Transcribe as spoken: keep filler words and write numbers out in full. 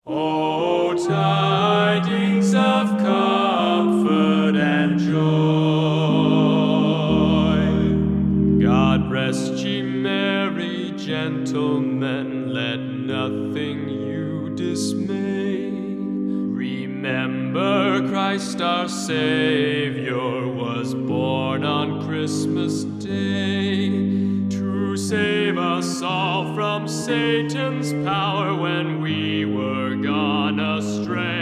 O tidings of comfort and joy, God rest ye merry gentlemen, let nothing you dismay. Remember Christ our Savior was born on Christmas Day, to save us all from Satan's power when we were gone astray.